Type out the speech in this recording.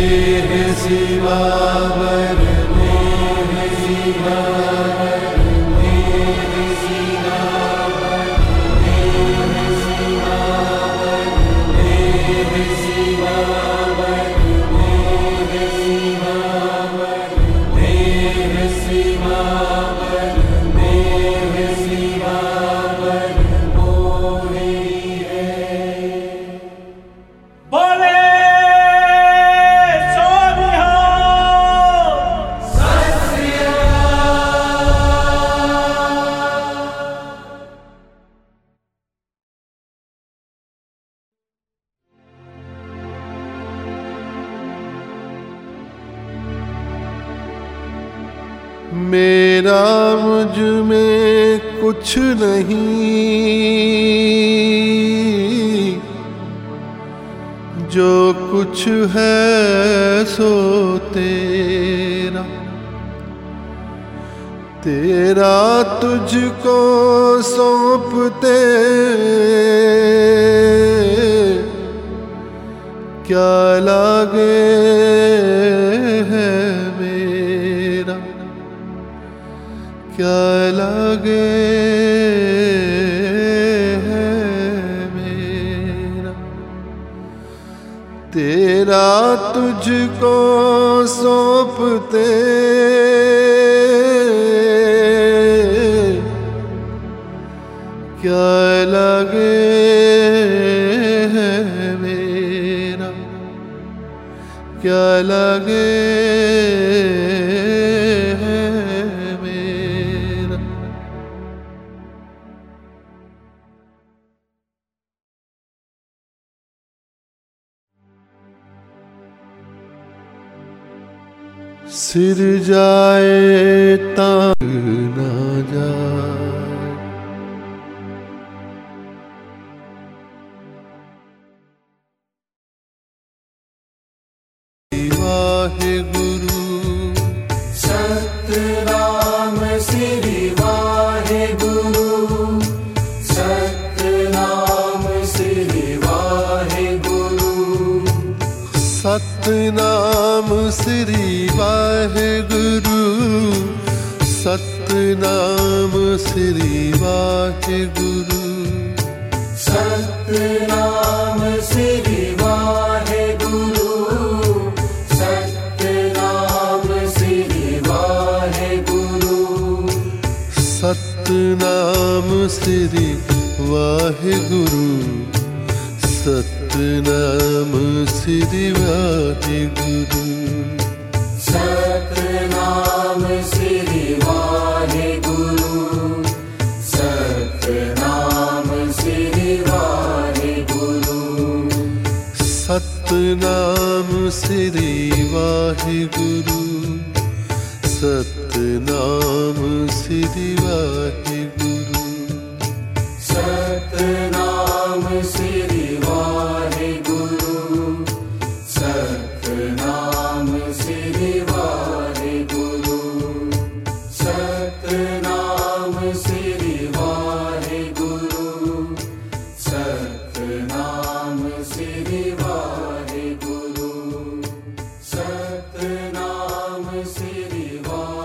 सिवावर नेह सिवावर नेह सिवावर नेह सिवावर नेह सिवावर नेह सिवावर नेह सिवावर नेह सिवावर मोहि है। बोले मेरा मुझ में कुछ नहीं, जो कुछ है सो तेरा, तेरा तुझको सौंपते क्या लागे है मेरा, क्या लागे है मेरा। तेरा तुझको सौंपते क्या लागे है मेरा, क्या लागे सिर जाए तांग ना जाए, वाहे गुरु सतनाम श्री वाहे गुरु, सतनाम श्री वाहे गुरु, सतनाम श्री वाहे गुरु, सतनाम श्री वाहे गुरु, सतनाम श्री वाहे गुरु, सतनाम श्री वाहे गुरु, सतनाम श्री वाहे गुरु, सतनाम श्री वाहे गुरु, सतनाम श्री वाहे गुरु, सतनाम श्री वाहे गुरु, सतनाम श्री वाहे गुरु, सतनाम श्री वाहे गुरु, सतनाम श्री वाहे गुरु, सतनाम श्री वाहे गुरु, सतनाम श्री वाहे गुरु, सतनाम श्री वाहे गुरु, सतनाम श्री वाहे